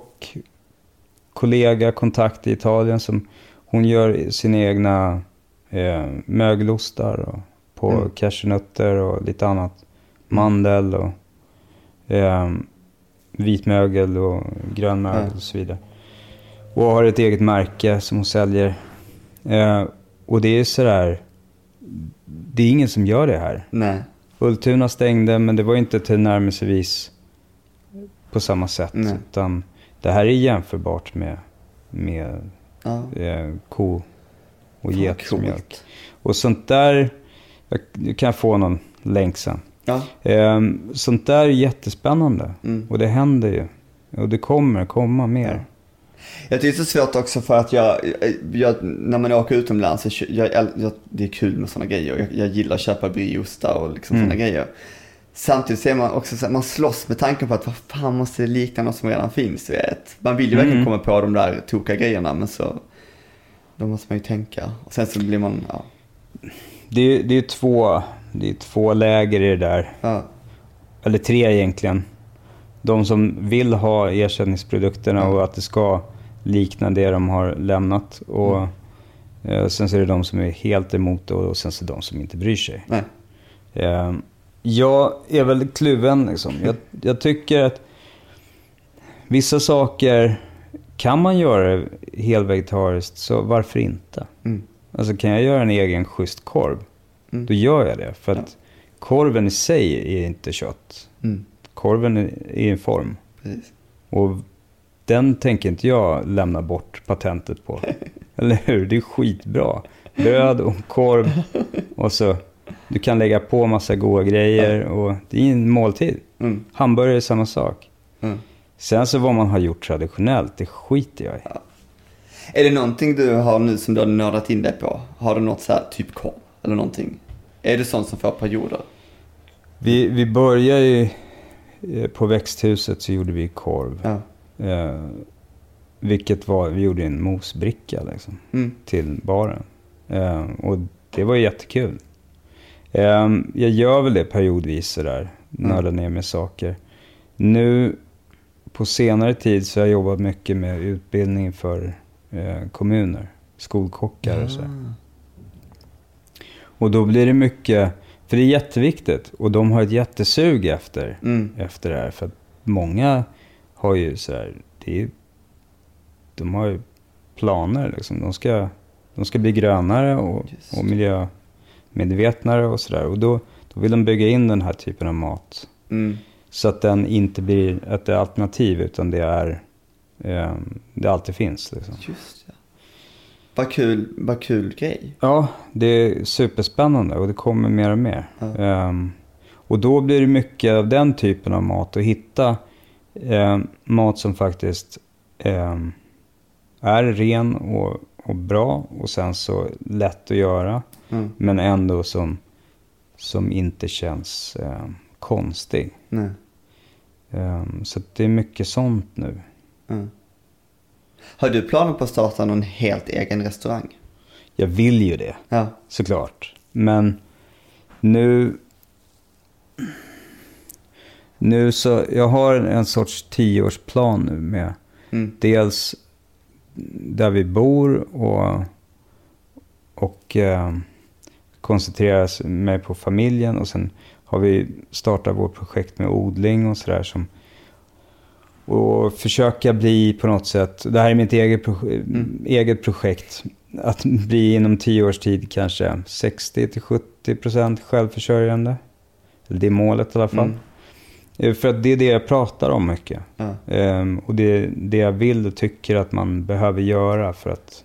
kockkollega, kontakt i Italien som hon gör sina egna eh, mögelostar och på mm. cashewnötter och lite annat. Mandel och eh, vitmögel och grönmögel mm. och så vidare. Och har ett eget märke som hon säljer. Eh, och det är sådär, det är ingen som gör det här. Nej. Ultuna stängde, men det var inte till närmelsevis på samma sätt. Nej. Utan det här är jämförbart med, med ja. eh, ko och getmjölk. Och sånt där, jag, jag kan få någon länk sen. Ja. Eh, sånt där är jättespännande. Mm. Och det händer ju. Och det kommer komma mer. Ja. Jag tycker det är så svårt också för att jag, jag när man åker utomlands så jag, jag, det är kul med såna grejer. Jag, jag gillar att köpa briostar och liksom mm. såna grejer. Samtidigt ser man också så att man slåss med tanken på att vad fan måste det likna något som redan finns, vet. Man vill ju mm. verkligen komma på de där toka grejerna, men så då måste man ju tänka. Och sen så blir man, ja. Det, det är två det är två läger i det där. Ja. Eller tre egentligen. De som vill ha ersättningsprodukterna mm. och att det ska likna det de har lämnat. Och mm. eh, sen så är det de som är helt emot det, och sen så är det de som inte bryr sig. Nej. Eh, jag är väl kluven liksom. Jag, jag tycker att vissa saker kan man göra helvegetariskt, så varför inte? Mm. Alltså kan jag göra en egen schysst korv, mm. då gör jag det. För att ja. korven i sig är inte kött. Mm. Korven är i en form. Precis. Och den tänker inte jag lämna bort patentet på. Eller hur? Det är skitbra. Bröd och korv. Och så du kan lägga på massa goda grejer. Och det är en måltid. Mm. Hamburgare är samma sak. Mm. Sen så vad man har gjort traditionellt, det skiter jag i. Ja. Är det någonting du har nu som du har nördat in dig på? Har du något så här typ korv eller någonting? Är det sånt som får perioder? Vi, vi börjar ju på växthuset, så gjorde vi korv. Ja. Eh, vilket var, vi gjorde en mosbricka liksom, mm. till baren. Eh, och det var jättekul. Eh, jag gör väl det periodvis sådär, nördar mm. ner med saker. Nu på senare tid så har jag jobbat mycket med utbildning för eh, kommuner, skolkockar och så. Och då blir det mycket, för det är jätteviktigt, och de har ett jättesug efter, mm. efter det här. För att många har ju så här, det är, de har ju planer liksom. De ska, de ska bli grönare och, och miljömedvetnare och sådär. Och då, då vill de bygga in den här typen av mat. Mm. Så att den inte blir ett alternativ, utan det är eh, det alltid finns liksom. Just det. Vad kul, vad kul grej. Ja, det är superspännande och det kommer mer och mer. Ja. Um, och då blir det mycket av den typen av mat, att hitta um, mat som faktiskt um, är ren och, och bra, och sen så lätt att göra, mm. men ändå som, som inte känns um, konstig. Nej. Um, så det är mycket sånt nu. Mm. Har du planer på att starta någon helt egen restaurang? Jag vill ju det, ja. Såklart. Men nu, nu så, jag har en sorts tioårsplan nu med mm. dels där vi bor och, och eh, koncentrerar mig på familjen. Och sen har vi startat vårt projekt med odling och sådär. Som, och försöka bli på något sätt, det här är mitt eget, proje- mm. eget projekt. Att bli inom tio års tid kanske sextio till sjuttio procent självförsörjande. Det är målet i alla fall. Mm. För att det är det jag pratar om mycket. Mm. Um, och det är det jag vill och tycker att man behöver göra för att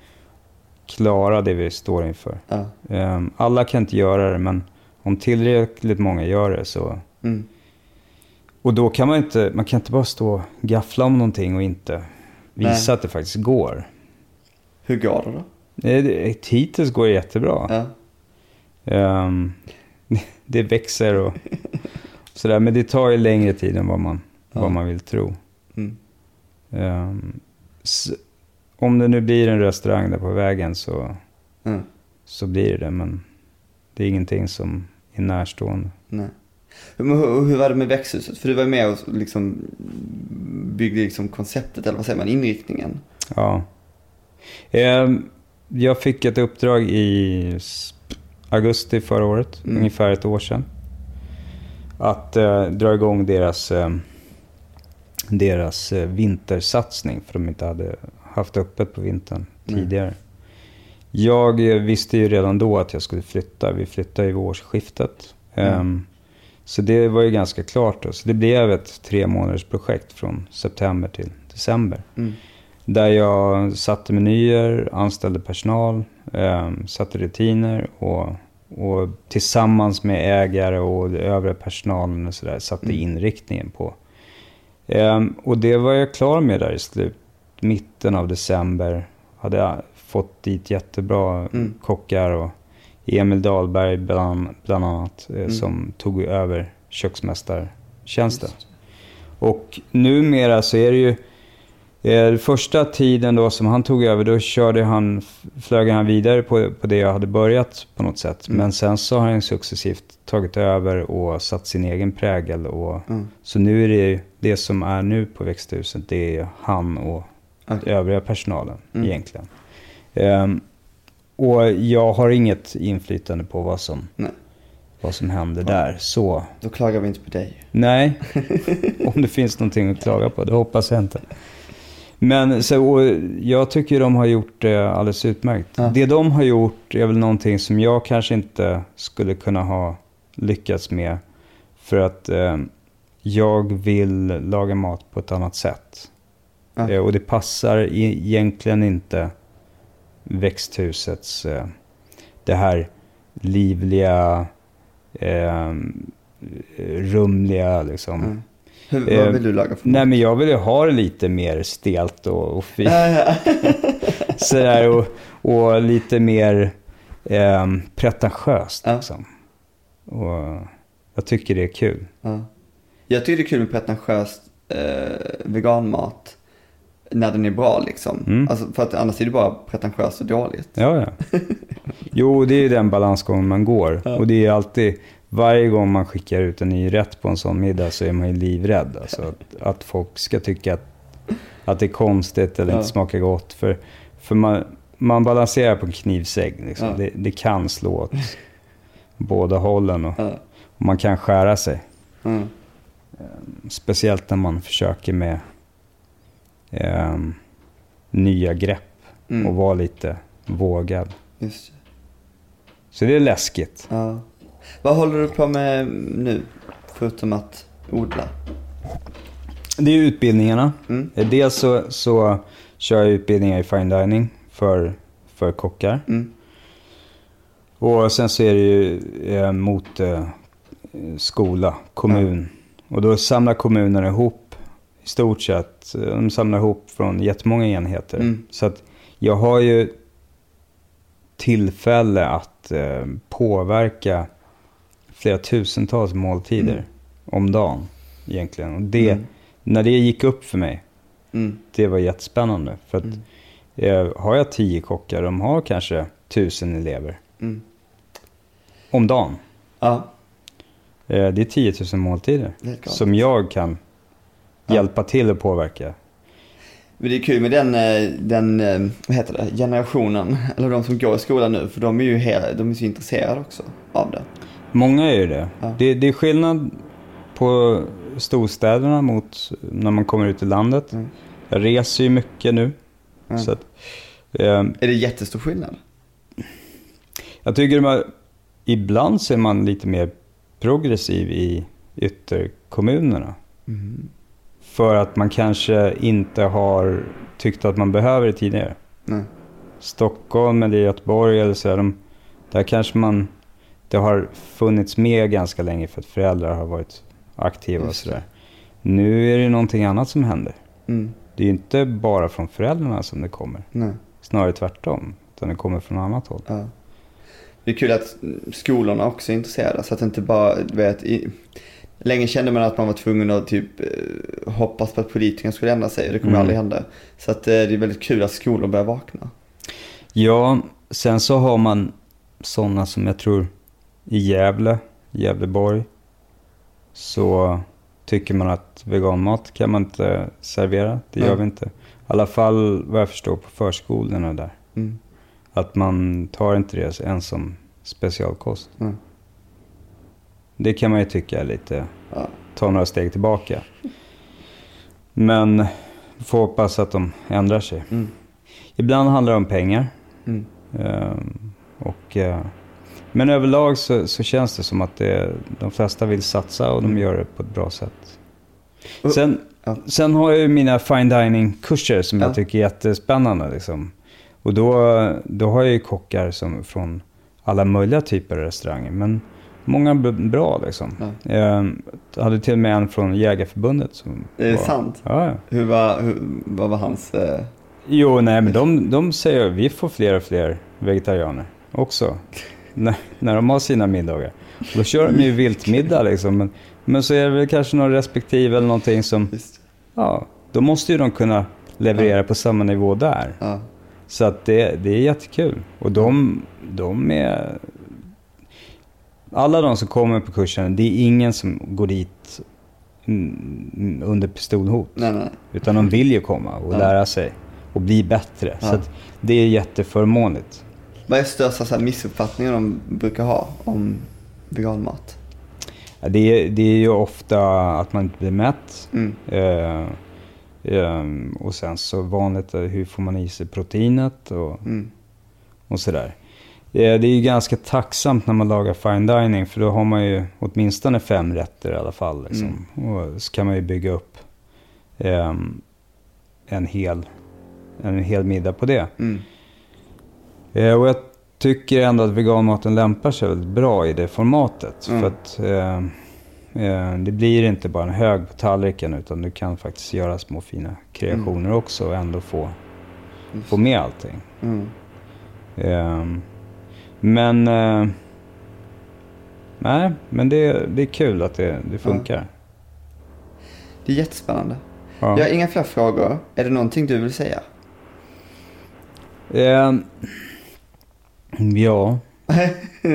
klara det vi står inför. Mm. Um, alla kan inte göra det, men om tillräckligt många gör det så... Mm. Och då kan man inte, man kan inte bara stå och gaffla om någonting och inte visa Nej. Att det faktiskt går. Hur går det då? Det, hittills går det jättebra. Ja. Um, det växer och sådär. Men det tar ju längre tid än vad man, ja. vad man vill tro. Mm. Um, så, om det nu blir en restaurang där på vägen så, mm. så blir det. Men det är ingenting som är närstående. Nej. Hur, hur var det med växthuset? För du var med och liksom byggde liksom konceptet, eller vad säger man, inriktningen. Ja. Um, jag fick ett uppdrag i augusti förra året, mm. ungefär ett år sedan. Att uh, dra igång deras, uh, deras uh, vintersatsning. För de inte hade haft öppet på vintern mm. tidigare. Jag uh, visste ju redan då att jag skulle flytta. Vi flyttade i årsskiftet. Mm. Um, så det var ju ganska klart då. Så det blev ett tre månaders projekt från september till december. Mm. Där jag satte menyer, anställde personal, eh, satte rutiner och, och tillsammans med ägare och övriga personalen och så där, satte mm. inriktningen på. Eh, och det var jag klar med där i slut, mitten av december. Hade jag fått dit jättebra mm. kockar och Emil Dahlberg bland, bland annat eh, mm. som tog över köksmästartjänsten. Och numera så är det ju Eh, första tiden då som han tog över, då körde han, flög han vidare på, på det jag hade börjat på något sätt. Mm. Men sen så har han successivt tagit över och satt sin egen prägel. Och, mm. Så nu är det det som är nu på växthuset, det är han och okay. övriga personalen mm. egentligen. Um, och jag har inget inflytande på vad som, Nej. vad som händer ja. där. Så. Då klagar vi inte på dig. Nej, om det finns någonting att klaga på, det hoppas jag inte. Men så, jag tycker de har gjort det alldeles utmärkt. Ja. Det de har gjort är väl någonting som jag kanske inte skulle kunna ha lyckats med. För att eh, jag vill laga mat på ett annat sätt. Ja. Eh, och det passar egentligen inte växthusets eh, det här livliga, eh, rumliga liksom. Mm. Hur, vad vill du laga för Nej, men jag vill ju ha det lite mer stelt och, och fint. Sådär, och, och lite mer eh, pretentiöst. Ja. Liksom. Och jag tycker det är kul. Ja. Jag tycker det är kul med pretentiöst eh, veganmat när den är bra liksom. Mm. Alltså, för att annars är det bara pretentiöst och dåligt. Ja, ja. Jo, det är ju den balansgången man går. Ja. Och det är alltid... Varje gång man skickar ut en ny rätt på en sån middag så är man ju livrädd. Alltså att, att folk ska tycka att, att det är konstigt eller ja. inte smakar gott. För, för man, man balanserar på en knivsägg. Liksom. Ja. Det, det kan slå åt båda hållen och, ja. och man kan skära sig. Mm. Speciellt när man försöker med eh, nya grepp mm. och vara lite vågad. Just. Så det är läskigt. Ja. Vad håller du på med nu, förutom att odla? Det är utbildningarna. Mm. Dels så, så kör jag utbildningar i fine dining för, för kockar. Mm. Och sen så är det ju eh, mot eh, skola, kommun. Ja. Och då samlar kommunerna ihop, i stort sett, de samlar ihop från jättemånga enheter. Mm. Så att jag har ju tillfälle att eh, påverka flera tusentals måltider mm. om dagen egentligen. Och det, mm. när det gick upp för mig, mm. det var jättespännande. För att mm. eh, har jag tio kockar, de har kanske tusen elever mm. om dagen. Ja. Eh, det är tiotusen måltider som jag kan ja. hjälpa till att påverka. Men det är kul med den, den vad heter det, generationen, eller de som går i skolan nu, för de är ju hela, de är så intresserade också av det. Många är ju det. Ja. Det. Det är skillnad på storstäderna mot när man kommer ut i landet. Mm. Jag reser ju mycket nu. Mm. Så att, eh, är det jättestor skillnad? Jag tycker att ibland så är man lite mer progressiv i ytterkommunerna. Mm. För att man kanske inte har tyckt att man behöver det tidigare. Nej. Stockholm eller Göteborg eller så, de, där kanske man, det har funnits med ganska länge för att föräldrar har varit aktiva och sådär. Nu är det någonting annat som händer. Mm. Det är ju inte bara från föräldrarna som det kommer. Nej. Snarare tvärtom, utan det kommer från annat håll. Ja. Det är kul att skolorna också är intresserade, så att inte bara, vet, i, länge kände man att man var tvungen att typ hoppas på att politikerna skulle ändra sig, och det kommer mm. aldrig hända. Så att det är väldigt kul att skolor börjar vakna. Ja, sen så har man sådana som jag tror i Gävle, Gävleborg, så tycker man att veganmat kan man inte servera. Det gör mm. vi inte. I alla fall vad jag förstår på förskolorna där. Mm. Att man tar inte det ens som specialkost. Mm. Det kan man ju tycka är lite, ja. Ta några steg tillbaka. Men får hoppas att de ändrar sig. Mm. Ibland handlar det om pengar. Mm. Um, och, uh, men överlag så, så känns det som att det, de flesta vill satsa och de mm. gör det på ett bra sätt. Uh, sen, ja. sen har jag ju mina fine dining-kurser som ja. jag tycker är jättespännande. Liksom. Och då, då har jag ju kockar som, från alla möjliga typer av restauranger. Men många bra liksom. Ja. Jag hade till och med en från Jägarförbundet. Som är det var, sant? Ja, ja. Hur var, hur, vad var hans... Eh... Jo, nej, men de, de säger att vi får fler och fler vegetarianer också. när, när de har sina middagar. Och då kör de ju viltmiddag liksom. Men, men så är det väl kanske någon respektive eller någonting som... Just. Ja, då måste ju de kunna leverera ja. på samma nivå där. Ja. Så att det, det är jättekul. Och de, de är... Alla de som kommer på kursen, det är ingen som går dit under pistolhot. Nej, nej. Utan de vill ju komma och ja. lära sig och bli bättre. Ja. Så att det är jätteförmånligt. Vad är största så här missuppfattningen de brukar ha om veganmat? Ja, det, är, det är ju ofta att man inte blir mätt. Mm. Eh, eh, och sen så vanligt, hur får man i sig proteinet och, mm. och sådär. Det är ju ganska tacksamt när man lagar fine dining, för då har man ju åtminstone fem rätter i alla fall. Liksom. Mm. Och så kan man ju bygga upp eh, en, hel, en hel middag på det. Mm. Eh, och jag tycker ändå att veganmaten lämpar sig väldigt bra i det formatet. Mm. För att eh, eh, det blir inte bara en hög på tallriken, utan du kan faktiskt göra små fina kreationer mm. också och ändå få, få med allting. Mm. Eh, Men eh, nej, men det, det är kul att det, det funkar. Ja. Det är jättespännande. Ja. Jag har inga fler frågor. Är det någonting du vill säga? Eh, ja. eh,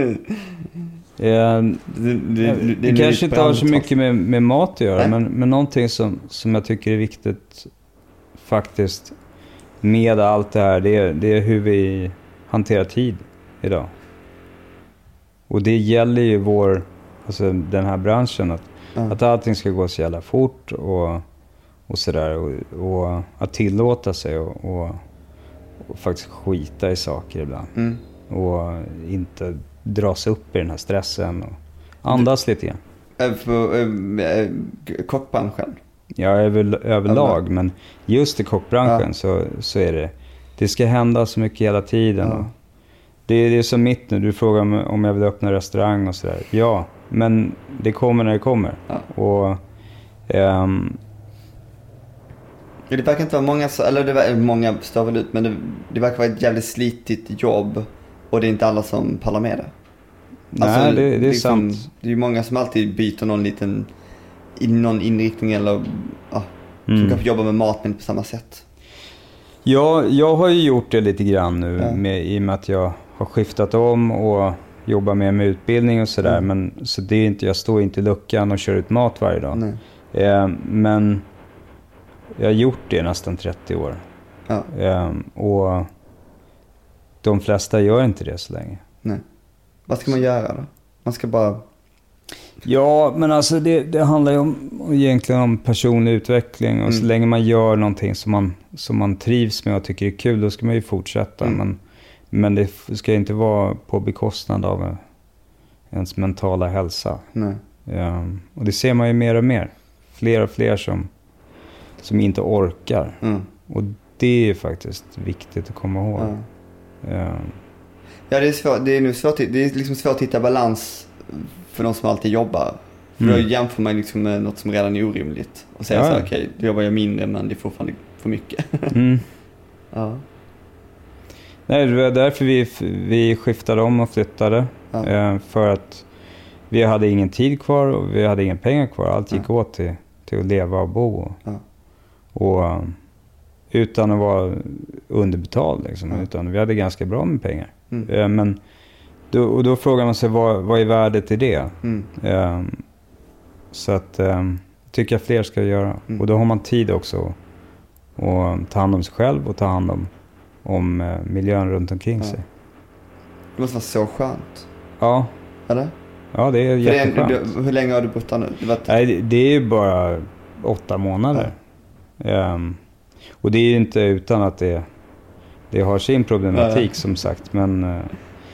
det det, det, det kanske inte har så mycket med, med mat att göra. Men, men någonting som, som jag tycker är viktigt faktiskt med allt det här. Det är, det är hur vi hanterar tid idag. Och det gäller ju vår, alltså den här branschen, att, mm. att allting ska gå så jävla fort och, och sådär. Och, och att tillåta sig och, och, och faktiskt skita i saker ibland. Mm. Och inte dras upp i den här stressen och andas lite grann. För äh, kockbranschen? Ja, över, överlag. Mm. Men just i kockbranschen ja. så, så är det, det ska hända så mycket hela tiden. Ja. Och, Det är, det är som mitt nu. Du frågar om, om jag vill öppna restaurang och sådär. Ja, men det kommer när det kommer. Ja. Och, um... det verkar inte vara många, eller det var, många står väl ut, men det, det verkar vara ett jävligt slitigt jobb. Och det är inte alla som pallar med det. Nej, alltså, det, det är liksom, sant. Det är ju många som alltid byter någon liten, i någon inriktning eller ja, som mm. kanske jobbar med mat men på samma sätt. Ja, jag har ju gjort det lite grann nu ja. med, i och med att jag har skiftat om och jobbar med, med utbildning och sådär. Mm. Men så det är inte, jag står inte i luckan och kör ut mat varje dag. Eh, men jag har gjort det nästan trettio år. Ja. Um, och de flesta gör inte det så länge. Nej. Vad ska man göra då? Man ska bara... Ja, men alltså det, det handlar ju om, egentligen om personlig utveckling. Och mm. så länge man gör någonting som man, som man trivs med och tycker är kul, då ska man ju fortsätta. Mm. Men, men det ska inte vara på bekostnad av ens mentala hälsa. Nej. Ja, och det ser man ju mer och mer. Fler och fler som, som inte orkar. Mm. Och det är faktiskt viktigt att komma ihåg. Ja, ja. ja det är svårt. Det är nu svårt. Det är liksom svårt att hitta balans för de som alltid jobbar. För Mm. då jämför man liksom med något som redan är orimligt. Och säger Ja. så här, okej, okay, då jobbar jag mindre men det är fortfarande för mycket. Mm. Ja. Nej, det var därför vi, vi skiftade om och flyttade. Ja. Eh, för att vi hade ingen tid kvar och vi hade ingen pengar kvar. Allt gick Ja. åt till, till att leva och bo. Ja. Och utan att vara underbetald liksom. Ja. Utan vi hade ganska bra med pengar. Mm. Eh, men då, och då frågar man sig, vad, vad är värdet i det? Mm. Eh, så att eh, tycker jag fler ska göra. Mm. Och då har man tid också att ta hand om sig själv och ta hand om, om eh, miljön runt omkring Ja. sig. Det måste vara så skönt. Ja, Eller? ja det är För det är, jätteskönt. du, hur länge har du bott där nu? Det var ett... Nej, det, det är ju bara åtta månader. Um, och det är ju inte utan att det, det har sin problematik, ja. som sagt. Men, uh,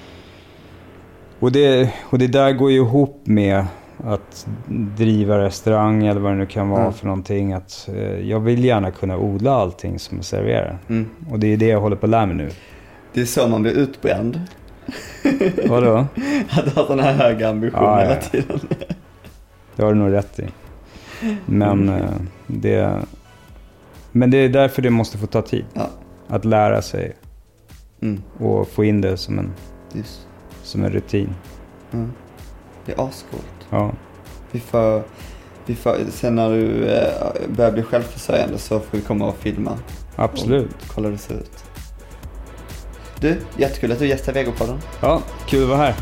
och, det, och det där går ju ihop med att driva restaurang eller vad det nu kan vara ja. för någonting. Att, uh, jag vill gärna kunna odla allting som jag serverar. Mm. Och det är det jag håller på att lära mig nu. Det är så man blir utbränd. Vadå? Att ha sådana här höga ambitioner Ja, ja. hela tiden. Det har du nog rätt i. Men, uh, det, men det är därför det måste få ta tid. Ja. Att lära sig Mm. och få in det som en, Just. som en rutin. Mm. Det är ascoolt. Ja. Vi får, vi får, sen när du eh, börjar bli självförsörjande så får vi komma och filma. Absolut. Och kolla hur det ser ut. Du, jättekul att du gästar Vegopodden. Ja, kul att vara här.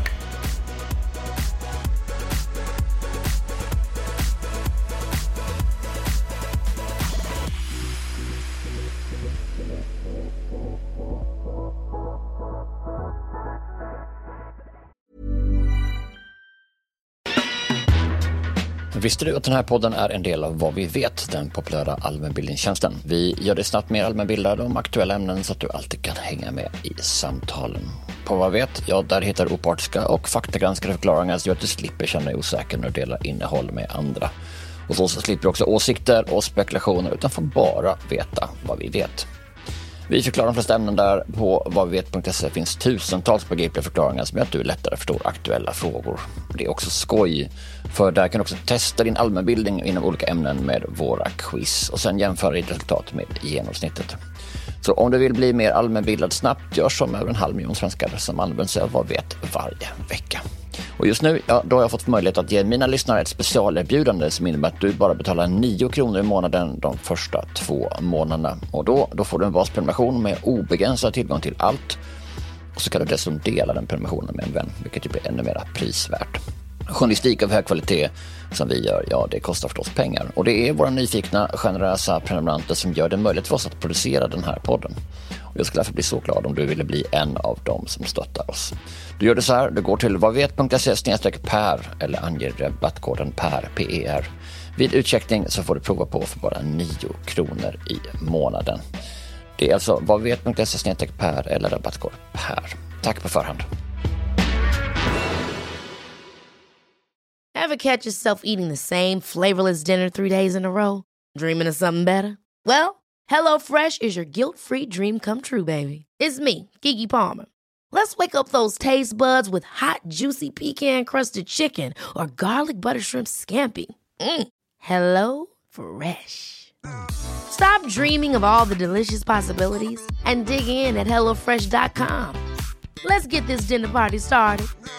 Visste du att den här podden är en del av Vad vi vet, den populära allmänbildningstjänsten? Vi gör det snabbt mer allmänbildade om aktuella ämnen så att du alltid kan hänga med i samtalen. På Vad vi vet, ja, där hittar opartiska och faktagranskade förklaringar så att du slipper känna dig osäker när du delar innehåll med andra. Och så, så slipper du också åsikter och spekulationer utan får bara veta vad vi vet. Vi förklarar de flesta ämnen där. På vad vi vet punkt se finns tusentals begripliga förklaringar som gör att du lättare förstår aktuella frågor. Det är också skoj, för där kan du också testa din allmänbildning inom olika ämnen med våra quiz och sen jämföra ditt resultat med genomsnittet. Så om du vill bli mer allmänbildad snabbt, gör som över en halv miljon svenskar som använder sig av Vad vi vet varje vecka. Och just nu, ja, då har jag fått möjlighet att ge mina lyssnare ett specialerbjudande som innebär att du bara betalar nio kronor i månaden de första två månaderna. Och då, då får du en basprenumeration med obegränsad tillgång till allt. Och så kan du dessutom dela den prenumerationen med en vän, vilket ju blir ännu mer prisvärt. Journalistik av hög kvalitet som vi gör, ja, det kostar förstås pengar. Och det är våra nyfikna, generösa prenumeranter som gör det möjligt för oss att producera den här podden. Och jag skulle därför bli så glad om du ville bli en av dem som stöttar oss. Du gör det så här, du går till vadvet punkt se snedstreck per eller anger rabattkoden PER, P E R. Vid utcheckning så får du prova på för bara nio kronor i månaden. Det är alltså vadvet punkt se snedstreck per eller rabattkod PER. Tack på förhand. Ever catch yourself eating the same flavorless dinner three days in a row? Dreaming of something better? Well, HelloFresh is your guilt-free dream come true, baby. It's me, Keke Palmer. Let's wake up those taste buds with hot, juicy pecan-crusted chicken or garlic butter shrimp scampi. Mm. Hello Fresh. Stop dreaming of all the delicious possibilities and dig in at hello fresh dot com. Let's get this dinner party started.